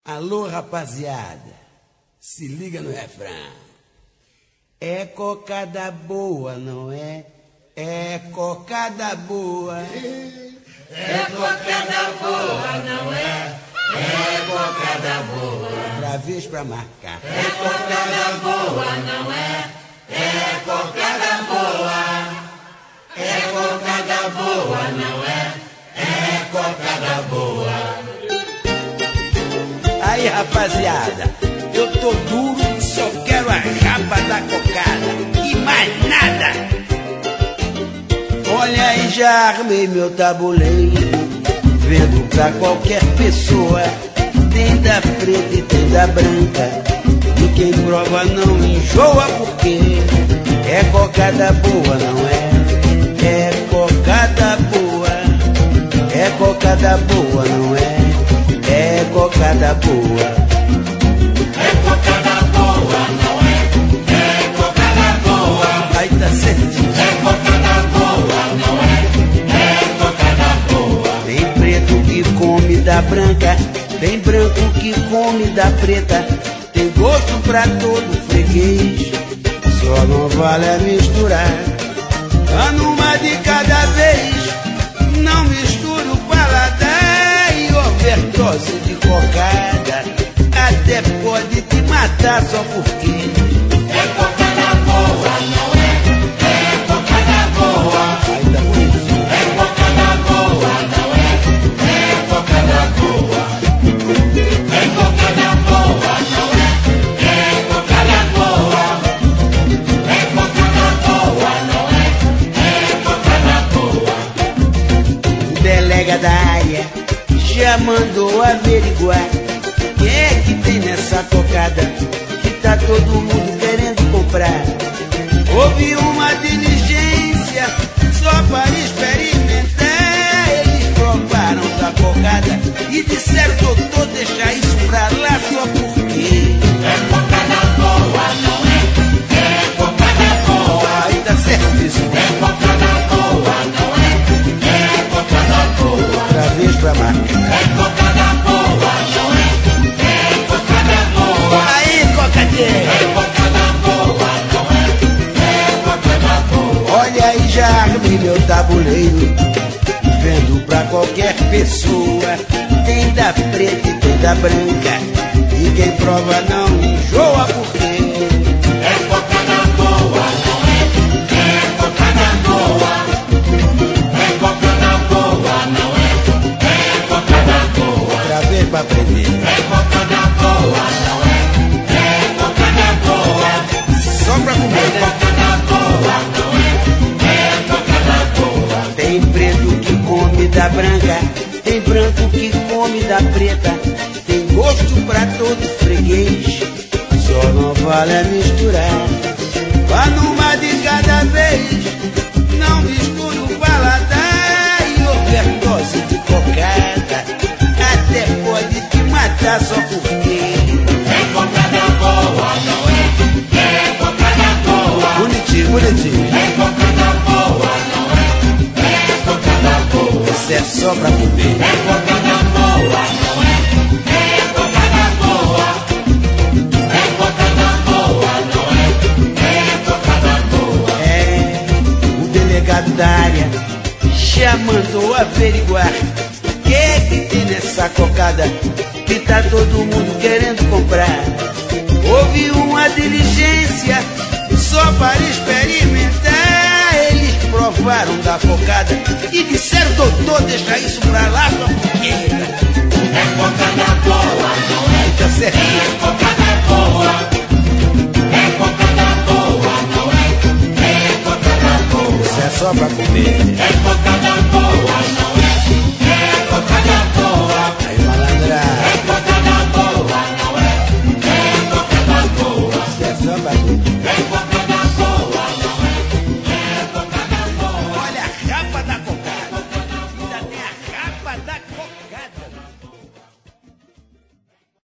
Alô, rapaziada, se liga no refrão. É cocada boa, não é? É cocada boa. É cocada boa, não é? É cocada boa. Outra vez pra marcar. É cocada boa, não é? É cocada boa. É cocada boa, não é? É cocada boa. Aí, rapaziada, eu tô duro, só quero a rapa da cocada e mais nada. Olha aí, já armei meu tabuleiro, vendo pra qualquer pessoa. Tem da preta e tem da branca, e quem prova não enjoa, porque é cocada boa, não é? É cocada boa, é cocada boa, não é? É cocada boa. É cocada boa, não é? É cocada boa. Aí tá certinho. É cocada boa, não é? É cocada boa. Tem preto que come da branca, tem branco que come da preta. Tem gosto pra todo freguês, só não vale a misturar. Tá numa de cada vez, não mistura o paladar. E overdose de cocada até pode te matar só porque é cocada boa, não é? É cocada boa. aí tá bonito. É cocada boa, não é? É cocada boa. É cocada boa, não é? É cocada boa. É cocada boa, não é? É cocada boa. O delega da área já mandou averiguar quem é que tem nessa cocada que tá todo mundo querendo comprar. Houve uma diligência só para experimentar. Eles provaram da cocada e disseram: doutor, deixa isso pra lá só porque É cocada boa, não é? É cocada boa. aí tá certíssimo. É cocada boa, não é? É cocada boa. Outra vez pra marcar. É cocada boa, não é? É cocada boa. Aí, cocadeira, É cocada boa, não é? É cocada boa. olha aí, já armei meu tabuleiro, vendo pra qualquer pessoa. Tem da preta e tem da branca, e quem prova não enjoa, porque É cocada boa, não é? É cocada boa. É cocada boa, não é? É cocada boa. outra vez pra aprender. É cocada boa, não é? É cocada boa. Só pra comer, né? Cocada boa, não é? É cocada boa. Tem preto que come da branca, tem branco que come da preta. Tem gosto pra todo freguês, só não vale a misturar. Vá numa de cada vez, não mistura o paladar. E overdose de cocada até pode te matar só porque É cocada boa, não é? É cocada boa. bonitinho, bonitinho. É cocada boa, não é? É cocada boa. Isso é só pra comer. É cocada boa, não é? É cocada boa. É cocada boa, não é? É cocada boa. É, o delegado da área já mandou averiguar que é que tem nessa cocada que tá todo mundo querendo comprar. Houve uma diligência só para experimentar. Eles provaram da cocada e disseram: doutor, deixa isso pra lá só porque É cocada boa, não é? tá certo. É cocada boa. É cocada boa, não é? É cocada boa. Isso é só pra comer. É cocada boa, não